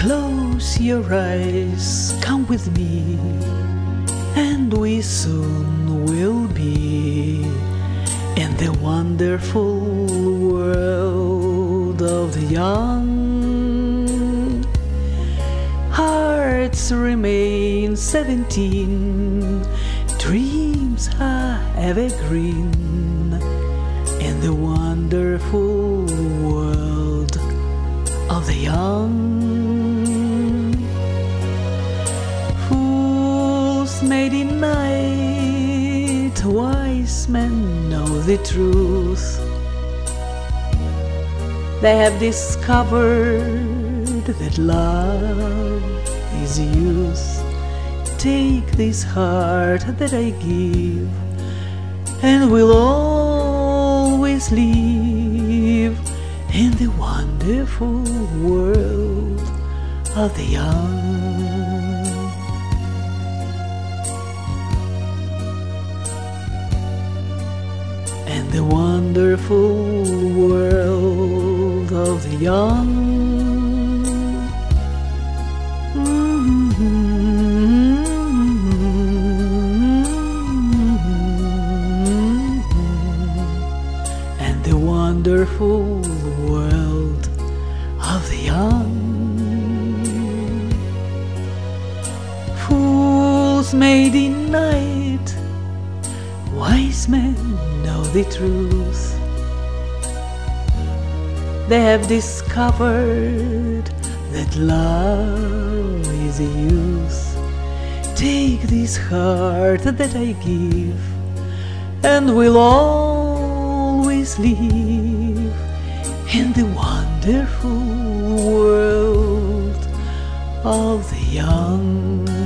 Close your eyes, come with me, and we soon will be in the wonderful world of the young. Hearts remain 17, dreams are evergreen in the wonderful world of the young. Fools made in night, wise men know the truth. They have discovered that love is youth. Take this heart that I give, and we'll always live in the wonderful world of the young. In the wonderful world of the young. And the wonderful world of the young. Fools made in night, wise men know the truth. They have discovered that love is a youth. Take this heart that I give, and we'll always live in the wonderful world of the young.